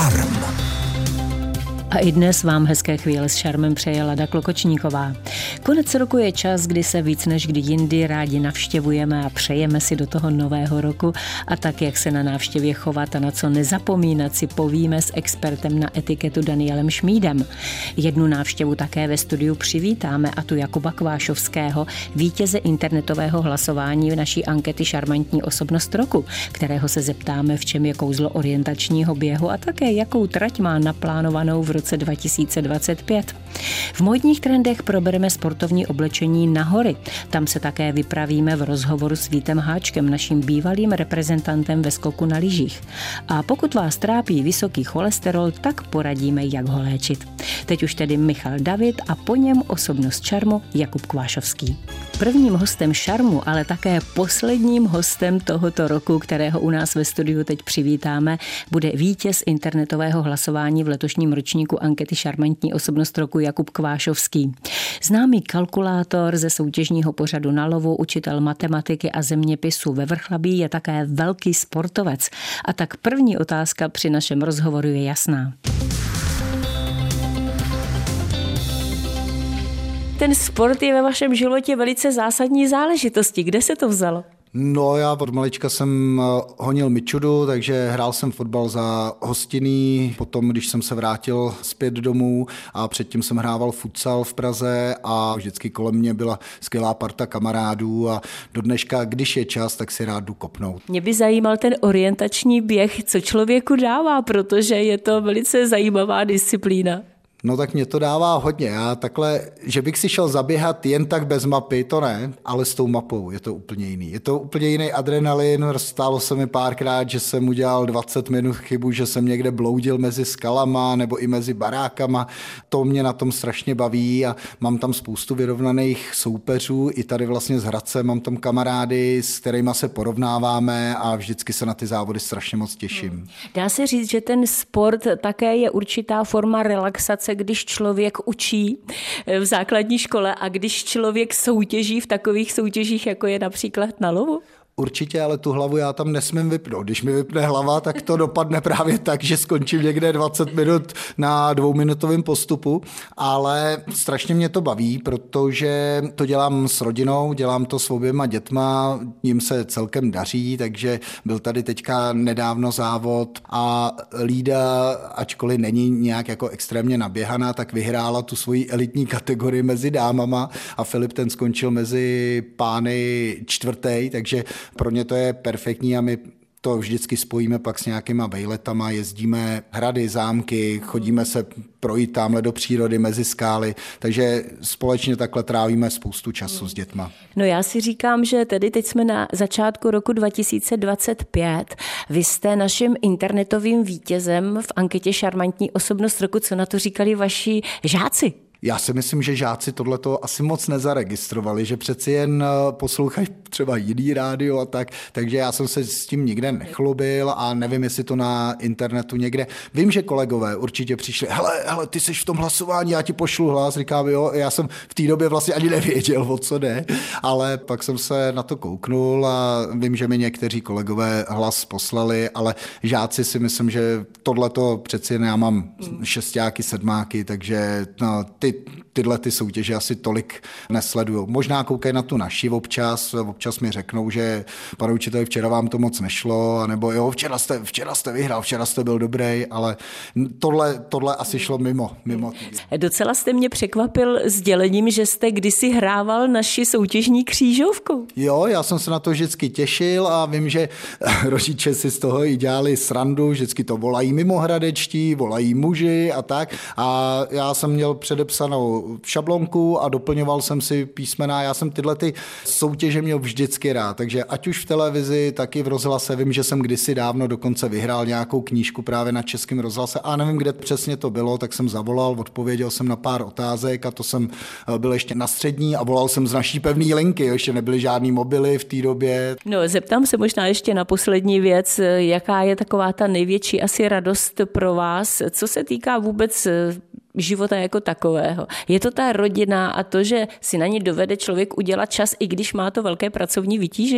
Šarm. A i dnes vám hezké chvíle s šarmem přeje Lada Klokočníková. Konec roku je čas, kdy se víc než kdy jindy rádi navštěvujeme a přejeme si do toho nového roku a tak, jak se na návštěvě chovat a na co nezapomínat, si povíme s expertem na etiketu Danielem Šmídem. Jednu návštěvu také ve studiu přivítáme, a tu Jakuba Kvášovského, vítěze internetového hlasování v naší ankety Šarmantní osobnost roku, kterého se zeptáme, v čem je kouzlo orientačního běhu a také jakou trať má naplánovanou v roce 2025. V módních trendech probereme sportovní oblečení na hory. Tam se také vypravíme v rozhovoru s Vítem Háčkem, naším bývalým reprezentantem ve skoku na lyžích. A pokud vás trápí vysoký cholesterol, tak poradíme, jak ho léčit. Teď už tedy Michal David a po něm osobnost šarmu Jakub Kvášovský. Prvním hostem šarmu, ale také posledním hostem tohoto roku, kterého u nás ve studiu teď přivítáme, bude vítěz internetového hlasování v letošním ročníku ankety Šarmantní osobnost roku Jakub Kvášovský. Známý kalkulátor ze soutěžního pořadu Na lovu, učitel matematiky a zeměpisu ve Vrchlabí, je také velký sportovec. A tak první otázka při našem rozhovoru je jasná. Ten sport je ve vašem životě velice zásadní záležitostí. Kde se to vzalo? No, já od malička jsem honil mičudu, takže hrál jsem fotbal za Hostinný, potom, když jsem se vrátil zpět domů a předtím jsem hrával futsal v Praze a vždycky kolem mě byla skvělá parta kamarádů a do dneška, když je čas, tak si rád jdu kopnout. Mě by zajímal ten orientační běh, co člověku dává, protože je to velice zajímavá disciplína. No tak mě to dává hodně. Já takhle, že bych si šel zaběhat jen tak bez mapy, to ne, ale s tou mapou je to úplně jiný. Je to úplně jiný adrenalin, stalo se mi párkrát, že jsem udělal 20 minut chybu, že jsem někde bloudil mezi skalama nebo i mezi barákama. To mě na tom strašně baví a mám tam spoustu vyrovnaných soupeřů. I tady vlastně z Hradce mám tam kamarády, s kterýma se porovnáváme a vždycky se na ty závody strašně moc těším. Dá se říct, že ten sport také je určitá forma relaxace, když člověk učí v základní škole a když člověk soutěží v takových soutěžích, jako je například Na lovu? Určitě, ale tu hlavu já tam nesmím vypnout. Když mi vypne hlava, tak to dopadne právě tak, že skončím někde 20 minut na 2minutovém postupu, ale strašně mě to baví, protože to dělám s rodinou, dělám to s oběma dětma, jim se celkem daří, takže byl tady teďka nedávno závod a Lída, ačkoliv není nějak jako extrémně naběhaná, tak vyhrála tu svoji elitní kategorii mezi dámama a Filip ten skončil mezi pány čtvrtý, takže pro ně to je perfektní a my to vždycky spojíme pak s nějakýma vejletama, jezdíme hrady, zámky, chodíme se projít tamhle do přírody mezi skály, takže společně takhle trávíme spoustu času s dětma. No já si říkám, že tedy teď jsme na začátku roku 2025. Vy jste naším internetovým vítězem v anketě Šarmantní osobnost roku. Co na to říkali vaši žáci? Já si myslím, že žáci tohleto asi moc nezaregistrovali, že přeci jen poslouchají třeba jiný rádio a tak, takže já jsem se s tím nikde nechlubil a nevím, jestli to na internetu někde. Vím, že kolegové určitě přišli, hele, ty jsi v tom hlasování, já ti pošlu hlas, říkám, jo, já jsem v té době vlastně ani nevěděl, o co jde, ale pak jsem se na to kouknul a vím, že mi někteří kolegové hlas poslali, ale žáci si myslím, že tohleto přeci jen já mám šestáky, sedmáky, takže no, tyhle ty soutěže asi tolik nesledují. Možná koukají na tu naši občas mi řeknou, že pane učiteli, včera vám to moc nešlo, anebo jo, včera jste vyhrál, včera jste byl dobrý, ale tohle asi šlo mimo. Docela jste mě překvapil sdělením, že jste kdysi hrával naši soutěžní křížovku. Jo, já jsem se na to vždycky těšil a vím, že rodiče si z toho i dělali srandu, vždycky to volají mimohradečtí, volají muži a tak. A já jsem měl předepsanou šablonku a doplňoval jsem si písmena. Já jsem tyhle ty soutěže měl vždycky rád, takže ať už v televizi, tak i v rozhlase. Vím, že jsem kdysi dávno dokonce vyhrál nějakou knížku právě na Českém rozhlase a nevím, kde přesně to bylo, tak jsem zavolal, odpověděl jsem na pár otázek a to jsem byl ještě na střední a volal jsem z naší pevné linky, ještě nebyly žádný mobily v té době. No, zeptám se možná ještě na poslední věc, jaká je taková ta největší asi radost pro vás, co se týká vůbec života jako takového. Je to ta rodina a to, že si na ní dovede člověk udělat čas, i když má to velké pracovní vytížení?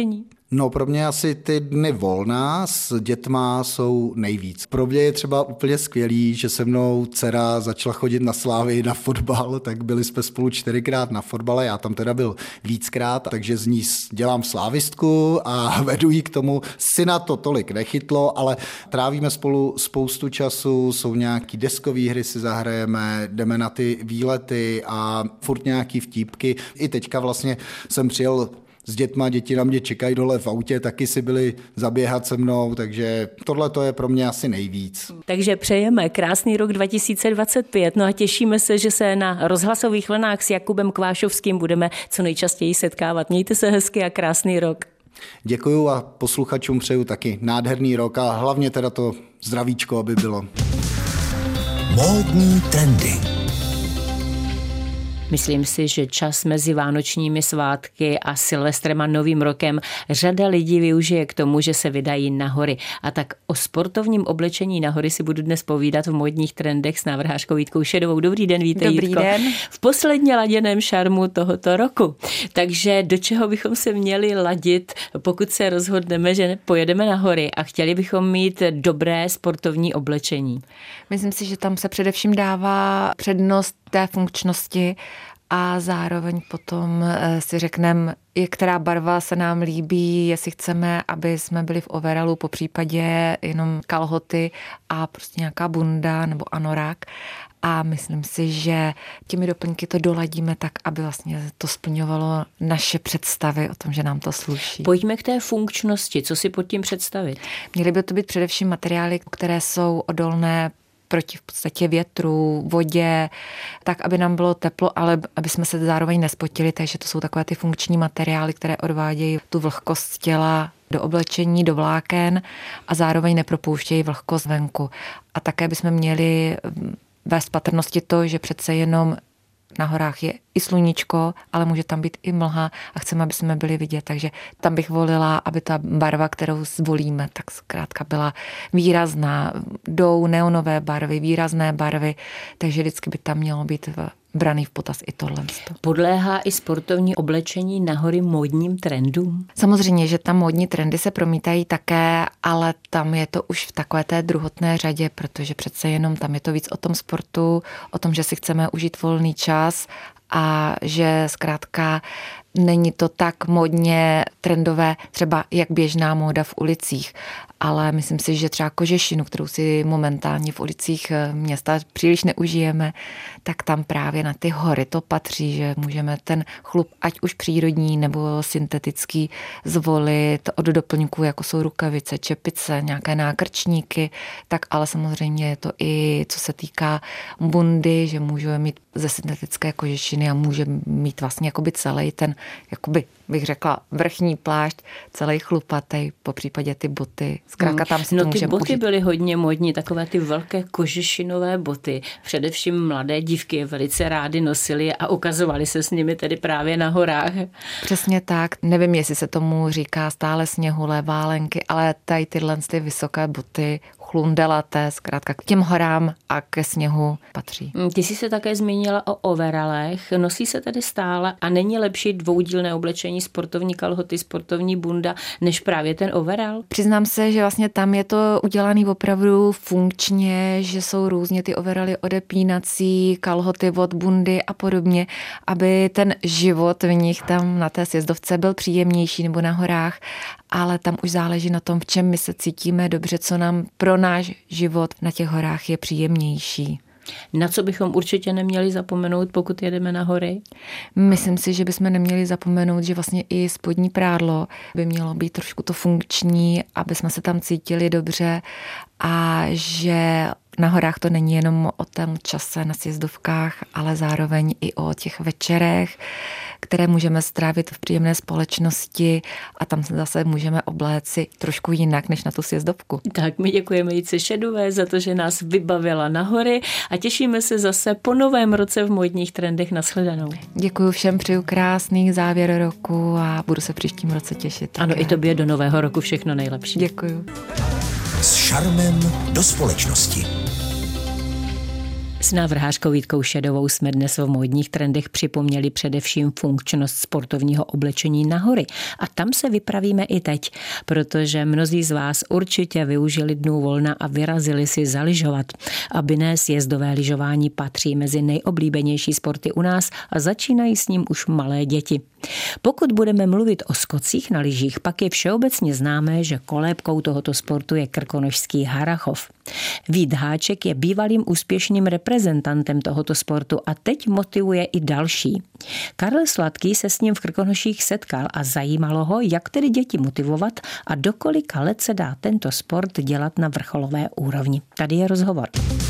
No pro mě asi ty dny volna s dětma jsou nejvíc. Pro mě je třeba úplně skvělý, že se mnou dcera začala chodit na Slávii na fotbal, tak byli jsme spolu 4krát na fotbale, já tam teda byl víckrát, takže z ní dělám slávistku a vedu jí k tomu. Syna to tolik nechytlo, ale trávíme spolu spoustu času, jsou nějaký deskové hry, si zahrajeme, jdeme na ty výlety a furt nějaký vtípky. I teďka vlastně jsem přijel s dětma, děti na mě čekají dole v autě, taky si byli zaběhat se mnou, takže tohle to je pro mě asi nejvíc. Takže přejeme krásný rok 2025, no a těšíme se, že se na rozhlasových vlnách s Jakubem Kvášovským budeme co nejčastěji setkávat. Mějte se hezky a krásný rok. Děkuju a posluchačům přeju taky nádherný rok a hlavně teda to zdravíčko, aby bylo. Módní trendy. Myslím si, že čas mezi vánočními svátky a Silvestrem a Novým rokem řada lidí využije k tomu, že se vydají na hory. A tak o sportovním oblečení na hory si budu dnes povídat v módních trendech s návrhářkou Jitkou Šedovou. Dobrý den, vítej, Dobrý Jitko. Den. V posledně laděném šarmu tohoto roku. Takže do čeho bychom se měli ladit, pokud se rozhodneme, že pojedeme na hory a chtěli bychom mít dobré sportovní oblečení? Myslím si, že tam se především dává přednost té funkčnosti a zároveň potom si řekneme, která barva se nám líbí, jestli chceme, aby jsme byli v overallu, po případě jenom kalhoty a prostě nějaká bunda nebo anorák. A myslím si, že těmi doplňky to doladíme tak, aby vlastně to splňovalo naše představy o tom, že nám to sluší. Pojďme k té funkčnosti. Co si pod tím představit? Měly by to být především materiály, které jsou odolné proti v podstatě větru, vodě, tak, aby nám bylo teplo, ale aby jsme se zároveň nespotili, takže to jsou takové ty funkční materiály, které odvádějí tu vlhkost těla do oblečení, do vláken a zároveň nepropouštějí vlhkost venku. A také bychom měli vést patrnosti to, že přece jenom na horách je i sluníčko, ale může tam být i mlha a chceme, aby jsme byli vidět. Takže tam bych volila, aby ta barva, kterou zvolíme, tak zkrátka byla výrazná. Jdou neonové barvy, výrazné barvy, takže vždycky by tam mělo být braný v potaz i tohle. Podléhá i sportovní oblečení na hory módním trendům? Samozřejmě, že tam módní trendy se promítají také, ale tam je to už v takové té druhotné řadě, protože přece jenom tam je to víc o tom sportu, o tom, že si chceme užít volný čas a že zkrátka není to tak módně trendové, třeba jak běžná móda v ulicích, ale myslím si, že třeba kožešinu, kterou si momentálně v ulicích města příliš neužijeme, tak tam právě na ty hory to patří, že můžeme ten chlup, ať už přírodní nebo syntetický, zvolit od doplňků, jako jsou rukavice, čepice, nějaké nákrčníky, tak ale samozřejmě je to i co se týká bundy, že můžeme mít ze syntetické kožešiny a můžeme mít vlastně jakoby celý ten, jakoby bych řekla, vrchní plášť, celý chlupatý, po případě ty boty. Zkrátka tam si to můžeme ty boty užít. byly hodně modní, takové ty velké kožešinové boty. Především mladé dívky je velice rády nosily a ukazovaly se s nimi tedy právě na horách. Přesně tak. Nevím, jestli se tomu říká stále sněhulé válenky, ale tady tyhle ty vysoké boty, chlundelaté, zkrátka k těm horám a ke sněhu patří. Ty jsi se také zmínila o overalech. Nosí se tedy stále a není lepší dvoudílné oblečení, sportovní kalhoty, sportovní bunda, než právě ten overall? Přiznám se, že vlastně tam je to udělané opravdu funkčně, že jsou různě ty overaly odepínací, kalhoty od bundy a podobně, aby ten život v nich tam na té sjezdovce byl příjemnější nebo na horách, ale tam už záleží na tom, v čem my se cítíme dobře, co nám pro náš život na těch horách je příjemnější. Na co bychom určitě neměli zapomenout, pokud jedeme na hory? Myslím si, že bychom neměli zapomenout, že vlastně i spodní prádlo by mělo být trošku to funkční, aby jsme se tam cítili dobře a že na horách to není jenom o tom čase na sjezdovkách, ale zároveň i o těch večerech, které můžeme strávit v příjemné společnosti a tam se zase můžeme obléci trošku jinak než na tu sjezdovku. Tak my děkujeme Jitce Šedové za to, že nás vybavila na hory a těšíme se zase po novém roce v módních trendech. Nashledanou. Děkuji všem, přeju krásný závěr roku a budu se příštím roce těšit. Ano, i tobě do nového roku všechno nejlepší. Děkuji. S šarmem do společnosti. S návrhářkou Jitkou Šedovou jsme dnes v módních trendech připomněli především funkčnost sportovního oblečení na hory. A tam se vypravíme i teď, protože mnozí z vás určitě využili dnů volna a vyrazili si zalyžovat. A Binné sjezdové lyžování patří mezi nejoblíbenější sporty u nás a začínají s ním už malé děti. Pokud budeme mluvit o skocích na lyžích, pak je všeobecně známé, že kolébkou tohoto sportu je krkonošský Harrachov. Vít Háček je bývalým úspěšným reprezentantem tohoto sportu a teď motivuje i další. Karel Sladký se s ním v Krkonoších setkal a zajímalo ho, jak tedy děti motivovat a do kolika let se dá tento sport dělat na vrcholové úrovni. Tady je rozhovor.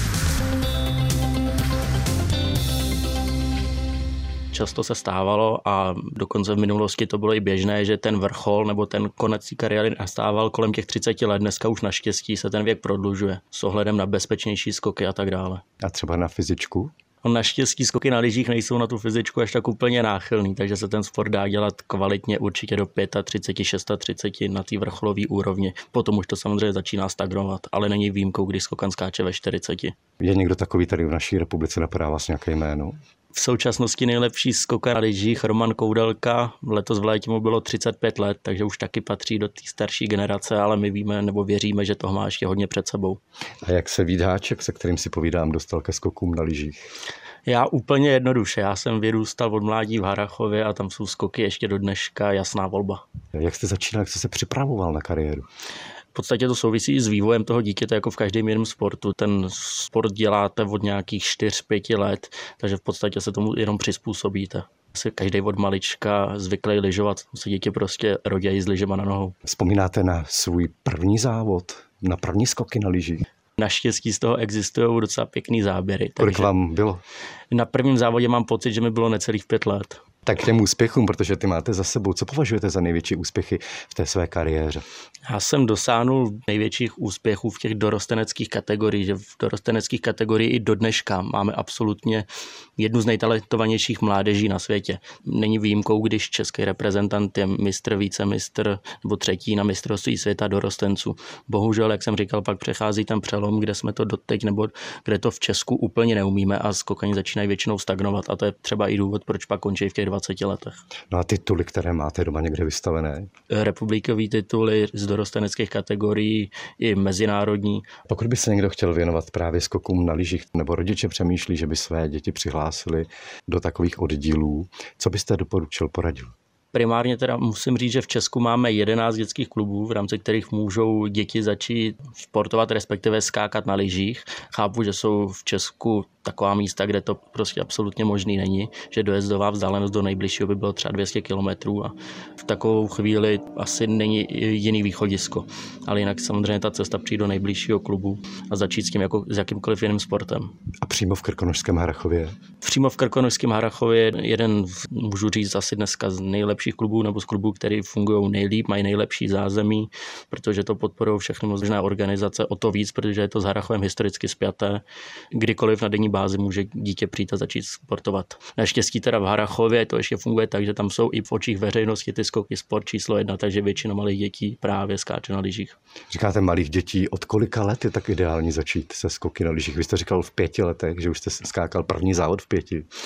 Často se stávalo a dokonce v minulosti to bylo i běžné, že ten vrchol nebo ten konec kariéry nastával kolem těch 30 let. Dneska už naštěstí se ten věk prodlužuje s ohledem na bezpečnější skoky a tak dále. A třeba na fyzičku? Naštěstí skoky na lyžích nejsou na tu fyzičku až tak úplně náchylný, takže se ten sport dá dělat kvalitně určitě do 35, 36 na té vrcholové úrovni. Potom už to samozřejmě začíná stagnovat, ale není výjimkou, když skokan skáče ve 40. Je někdo takový tady v naší republice, napadá vás nějaké jméno? V současnosti nejlepší skokan na lyžích Roman Koudelka, letos v létě mu bylo 35 let, takže už taky patří do té starší generace, ale my víme nebo věříme, že toho má ještě hodně před sebou. A jak se Vít Háček, se kterým si povídám, dostal ke skokům na lyžích? Já úplně jednoduše, já jsem vyrůstal od mládí v Harrachově a tam jsou skoky ještě do dneška jasná volba. Jak jste začínal, jak jste se připravoval na kariéru? V podstatě to souvisí i s vývojem toho dítěte, jako v každém jiném sportu. Ten sport děláte od nějakých 4-5 let, takže v podstatě se tomu jenom přizpůsobíte. Každý od malička zvyklý lyžovat, se děti prostě rodí s lyžema na nohou. Vzpomínáte na svůj první závod, na první skoky na lyžích? Naštěstí z toho existují docela pěkný záběry. Kolik vám bylo? Na prvním závodě mám pocit, že mi bylo necelých 5 let. Tak k těm úspěchům, protože ty máte za sebou. Co považujete za největší úspěchy v té své kariéře? Já jsem dosáhnul největších úspěchů v těch dorosteneckých kategoriích, že v dorosteneckých kategoriích i do dneška máme absolutně jednu z nejtalentovanějších mládeží na světě. Není výjimkou, když český reprezentant je mistr, vicemistr nebo třetí na mistrovství světa dorostenců. Bohužel, jak jsem říkal, pak přechází ten přelom, kde jsme to doteď nebo kde to v Česku úplně neumíme a skokani začínají většinou stagnovat a to je třeba i důvod, proč pak končí v těch 20 letech. No a tituly, které máte doma někde vystavené? Republikový tituly z dorosteneckých kategorií i mezinárodní. Pokud by se někdo chtěl věnovat právě skokům na lyžích nebo rodiče přemýšlí, že by své děti přihlásili do takových oddílů, co byste doporučil, poradil? Primárně teda musím říct, že v Česku máme 11 dětských klubů, v rámci kterých můžou děti začít sportovat, respektive skákat na lyžích. Chápu, že jsou v Česku taková místa, kde to prostě absolutně možný není, že dojezdová vzdálenost do nejbližšího by bylo třeba 200 kilometrů a v takovou chvíli asi není jiný východisko. Ale jinak samozřejmě ta cesta přijít do nejbližšího klubu a začít s tím jako s jakýmkoliv jiným sportem. A přímo v Krkonošském Harrachově? Přímo v Krkonošském Harrachově je jeden, můžu říct asi dneska z nejlepších klubů nebo z klubů, které fungují nejlíp, mají nejlepší zázemí, protože to podporují všechny možné organizace, o to víc, protože je to s Harrachovem historicky spjaté. Kdykoliv na denní bázi může dítě přijít a začít sportovat. Naštěstí teda v Harrachově to ještě funguje tak, že tam jsou i v očích veřejnosti ty skoky sport číslo 1, takže většina malých dětí právě skáče na lyžích. Říkáte malých dětí, od kolika let je tak ideální začít se skoky na lyžích? Vy jste říkal v 5 letech, že už jste skákal první závod v 5.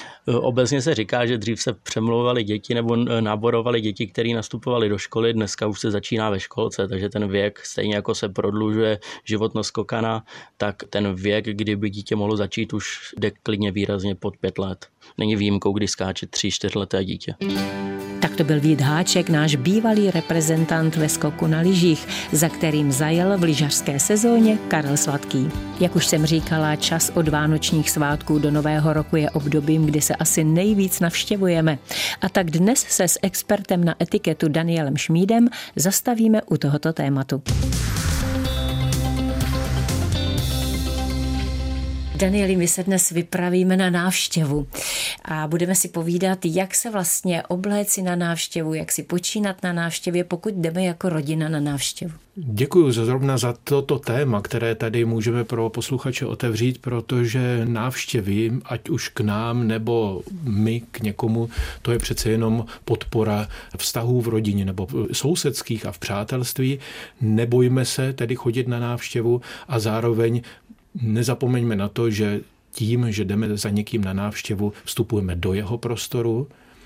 Obecně se říká, že dřív se přemlouvali děti nebo náborovali děti, které nastupovali do školy, dneska už se začíná ve školce, takže ten věk, stejně jako se prodlužuje životnost skokana, tak ten věk, kdyby dítě mohlo začít, už jde klidně výrazně pod 5 let. Není výjimkou, když skáče 3-4 leté dítě. Tak to byl Vít Háček, náš bývalý reprezentant ve skoku na lyžích, za kterým zajel v lyžařské sezóně Karel Sladký. Jak už jsem říkala, čas od vánočních svátků do Nového roku je obdobím, kdy se asi nejvíc navštěvujeme. A tak dnes se s expertem na etiketu Danielem Šmídem zastavíme u tohoto tématu. Danieli, my se dnes vypravíme na návštěvu a budeme si povídat, jak se vlastně obléci na návštěvu, jak si počínat na návštěvě, pokud jdeme jako rodina na návštěvu. Děkuji zrovna za toto téma, které tady můžeme pro posluchače otevřít, protože návštěvy, ať už k nám nebo my k někomu, to je přece jenom podpora vztahů v rodině nebo sousedských a v přátelství. Nebojme se tedy chodit na návštěvu a zároveň nezapomeňme na to, že tím, že jdeme za někým na návštěvu, vstupujeme do jeho prostoru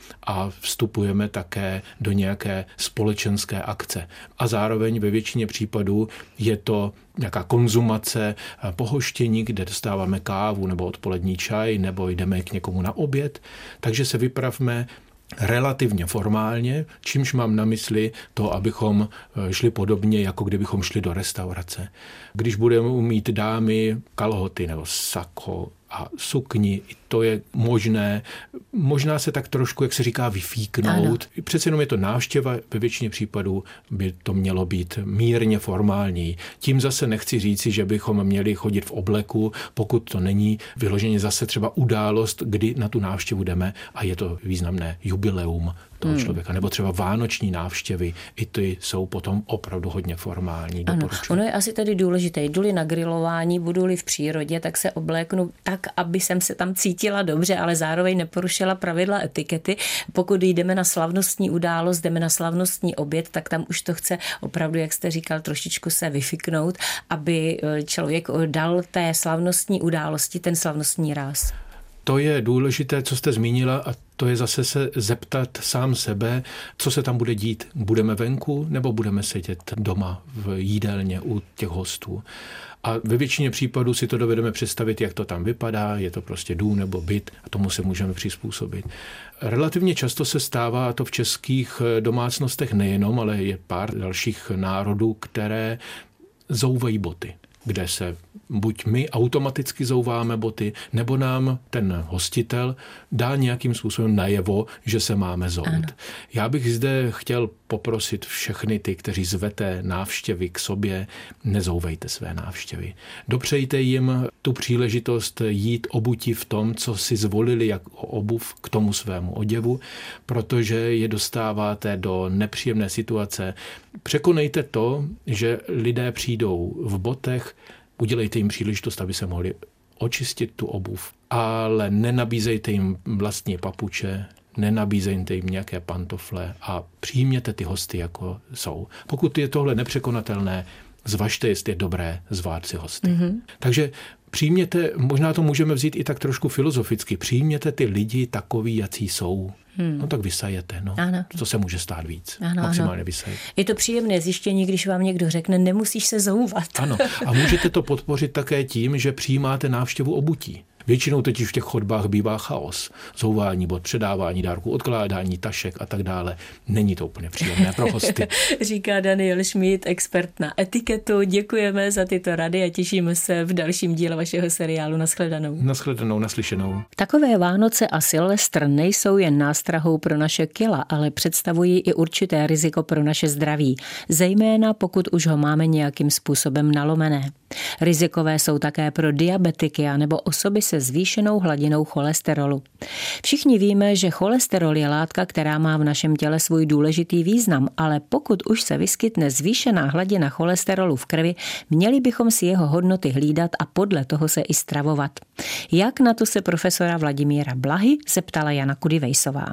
a vstupujeme také do nějaké společenské akce. A zároveň ve většině případů je to nějaká konzumace, pohoštění, kde dostáváme kávu nebo odpolední čaj, nebo jdeme k někomu na oběd. Takže se vypravme relativně formálně, čímž mám na mysli to, abychom šli podobně, jako kdybychom šli do restaurace. Když budeme mít dámy kalhoty nebo sako a sukni, to je možné. Možná se tak trošku, jak se říká, vyfíknout. Ano. Přece jenom je to návštěva, ve většině případů by to mělo být mírně formální. Tím zase nechci říci, že bychom měli chodit v obleku, pokud to není vyloženě zase třeba událost, kdy na tu návštěvu jdeme a je to významné jubileum toho člověka. Nebo třeba vánoční návštěvy, i ty jsou potom opravdu hodně formální. Ano, ono je asi tedy důležité, jdu-li na grilování, budu-li v přírodě, tak se obléknu tak, aby jsem se tam cítila dobře, ale zároveň neporušila pravidla etikety. Pokud jdeme na slavnostní událost, jdeme na slavnostní oběd, tak tam už to chce opravdu, jak jste říkal, trošičku se vyfiknout, aby člověk dal té slavnostní události ten slavnostní ráz. To je důležité, co jste zmínila, a to je zase se zeptat sám sebe, co se tam bude dít. Budeme venku nebo budeme sedět doma v jídelně u těch hostů. A ve většině případů si to dovedeme představit, jak to tam vypadá, je to prostě dům nebo byt a tomu se můžeme přizpůsobit. Relativně často se stává to v českých domácnostech nejenom, ale je pár dalších národů, které zouvají boty, kde se buď my automaticky zouváme boty, nebo nám ten hostitel dá nějakým způsobem najevo, že se máme zout. Ano. Já bych zde chtěl poprosit všechny ty, kteří zvete návštěvy k sobě, nezouvejte své návštěvy. Dopřejte jim tu příležitost jít obuti v tom, co si zvolili jako obuv k tomu svému oděvu, protože je dostáváte do nepříjemné situace. Překonejte to, že lidé přijdou v botech, udělejte jim příležitost, aby se mohli očistit tu obuv, ale nenabízejte jim vlastní papuče, nenabízejte jim nějaké pantofle a přijměte ty hosty, jako jsou. Pokud je tohle nepřekonatelné, zvažte, jestli je dobré zvát si hosty. Mm-hmm. Takže přijměte, možná to můžeme vzít i tak trošku filozoficky, přijměte ty lidi takový, jací jsou. No tak vysajete, no. Ano. To se může stát víc. Ano, maximálně vysajet. Je to příjemné zjištění, když vám někdo řekne, nemusíš se zouvat. Ano. A můžete to podpořit také tím, že přijímáte návštěvu obutí. Většinou totiž v těch chodbách bývá chaos. Zouvání bod, předávání dárků, odkládání tašek a tak dále. Není to úplně příjemné pro hosty. Říká Daniel Schmidt, expert na etiketu. Děkujeme za tyto rady a těšíme se v dalším díle vašeho seriálu. Nashledanou. Nashledanou, naslyšenou. Takové Vánoce a Silvestr nejsou jen nástrahou pro naše kila, ale představují i určité riziko pro naše zdraví. Zejména pokud už ho máme nějakým způsobem nalomené. Rizikové jsou také pro diabetiky a nebo osoby se zvýšenou hladinou cholesterolu. Všichni víme, že cholesterol je látka, která má v našem těle svůj důležitý význam, ale pokud už se vyskytne zvýšená hladina cholesterolu v krvi, měli bychom si jeho hodnoty hlídat a podle toho se i stravovat. Jak na to se profesora Vladimíra Blahy zeptala Jana Kudivejsová.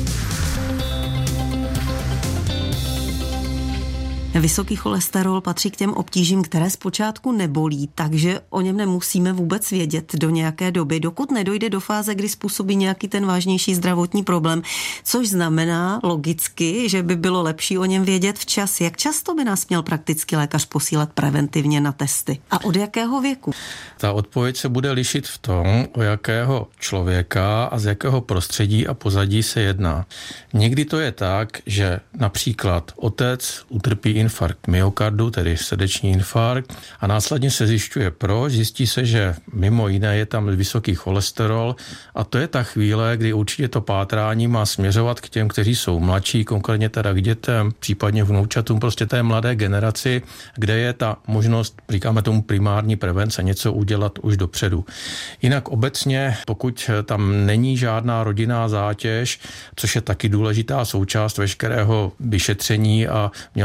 Vysoký cholesterol patří k těm obtížím, které zpočátku nebolí, takže o něm nemusíme vůbec vědět do nějaké doby, dokud nedojde do fáze, kdy způsobí nějaký ten vážnější zdravotní problém, což znamená logicky, že by bylo lepší o něm vědět včas. Jak často by nás měl praktický lékař posílat preventivně na testy? A od jakého věku? Ta odpověď se bude lišit v tom, o jakého člověka a z jakého prostředí a pozadí se jedná. Někdy to je tak, že například otec utrpí infarkt myokardu, tedy srdeční infarkt, a následně se zjišťuje proč. Zjistí se, že mimo jiné je tam vysoký cholesterol a to je ta chvíle, kdy určitě to pátrání má směřovat k těm, kteří jsou mladší, konkrétně teda k dětem, případně vnoučatům, prostě té mladé generaci, kde je ta možnost, říkáme tomu primární prevence, něco udělat už dopředu. Jinak obecně, pokud tam není žádná rodinná zátěž, což je taky důležitá součást veškerého vyšetření a měl by to prakticky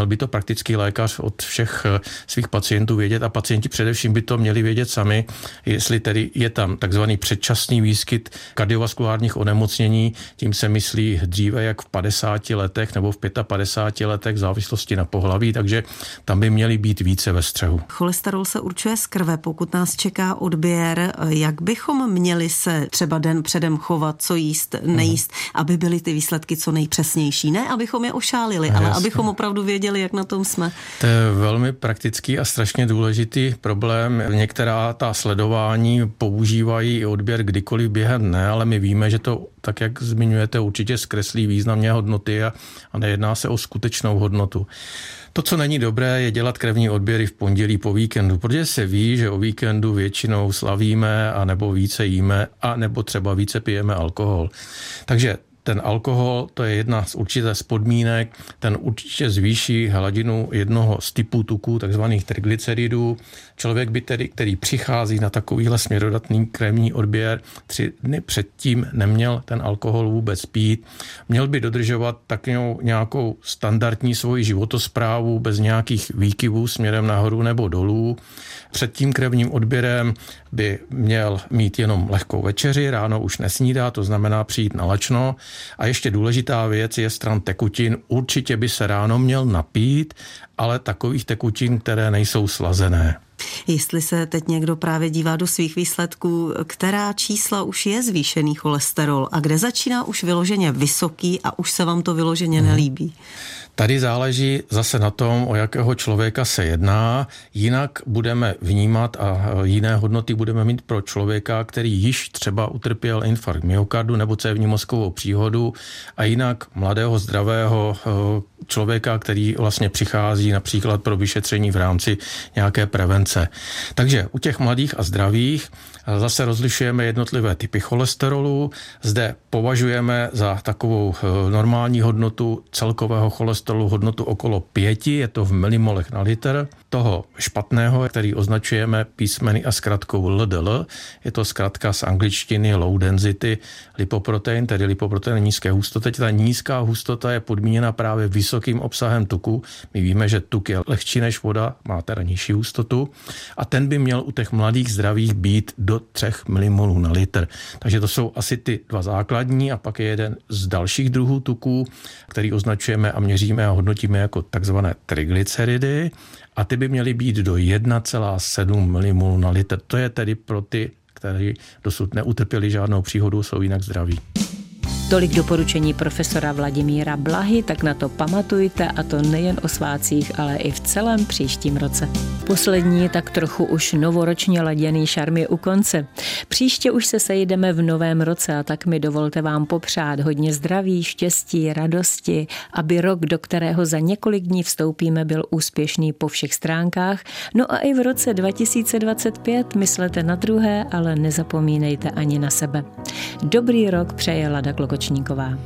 praktický lékař od všech svých pacientů vědět a pacienti především by to měli vědět sami, jestli tedy je tam takzvaný předčasný výskyt kardiovaskulárních onemocnění, tím se myslí dříve jak v 50 letech nebo v 55 letech v závislosti na pohlaví, takže tam by měli být více ve střehu. Cholesterol se určuje z krve, pokud nás čeká odběr, jak bychom měli se třeba den předem chovat, co jíst, nejíst, aby byly ty výsledky co nejpřesnější. Ne, abychom je ošálili, ale abychom opravdu věděli, jak na tom jsme. To je velmi praktický a strašně důležitý problém. Některá ta sledování používají i odběr kdykoliv během dne, ale my víme, že to, tak jak zmiňujete, určitě zkreslí významně hodnoty a nejedná se o skutečnou hodnotu. To, co není dobré, je dělat krevní odběry v pondělí po víkendu, protože se ví, že o víkendu většinou slavíme a nebo více jíme a nebo třeba více pijeme alkohol. Takže ten alkohol, to je jedna z určité z podmínek, ten určitě zvýší hladinu jednoho z typů tuků, takzvaných triglyceridů. Člověk by tedy, který přichází na takovýhle směrodatný krevní odběr, 3 dny předtím neměl ten alkohol vůbec pít. Měl by dodržovat takovou nějakou standardní svoji životosprávu bez nějakých výkyvů směrem nahoru nebo dolů. Před tím krevním odběrem by měl mít jenom lehkou večeři, ráno už nesnídá, to znamená přijít na lačno. A ještě důležitá věc je stran tekutin. Určitě by se ráno měl napít, ale takových tekutin, které nejsou slazené. Jestli se teď někdo právě dívá do svých výsledků, která čísla už je zvýšený cholesterol a kde začíná už vyloženě vysoký a už se vám to vyloženě nelíbí? Tady záleží zase na tom, o jakého člověka se jedná. Jinak budeme vnímat a jiné hodnoty budeme mít pro člověka, který již třeba utrpěl infarkt myokardu nebo cévní mozkovou příhodu a jinak mladého, zdravého člověka, který vlastně přichází například pro vyšetření v rámci nějaké prevence. Takže u těch mladých a zdravých zase rozlišujeme jednotlivé typy cholesterolu. Zde považujeme za takovou normální hodnotu celkového cholesterolu hodnotu okolo 5, je to v milimolech na litr. Toho špatného, který označujeme písmeny a zkratkou LDL, je to zkratka z angličtiny low density lipoprotein, tedy lipoprotein nízké hustoty. Ta nízká hustota je podmíněna právě vysokým obsahem tuku. My víme, že tuk je lehčí než voda, má teda nižší hustotu a ten by měl u těch mladých zdravých být do 3 milimolů na litr. Takže to jsou asi ty 2 základní a pak je jeden z dalších druhů tuků, který označujeme a měříme a hodnotíme jako takzvané triglyceridy a ty by měly být do 1,7 milimolů na litr. To je tedy pro ty, kteří dosud neutrpěli žádnou příhodu, jsou jinak zdraví. Tolik doporučení profesora Vladimíra Blahy, tak na to pamatujte a to nejen o svátcích, ale i v celém příštím roce. Poslední tak trochu už novoročně laděný šarm je u konce. Příště už se sejdeme v novém roce a tak mi dovolte vám popřát hodně zdraví, štěstí, radosti, aby rok, do kterého za několik dní vstoupíme, byl úspěšný po všech stránkách. No a i v roce 2025 myslete na druhé, ale nezapomínejte ani na sebe. Dobrý rok přeje Lada Klokočníková.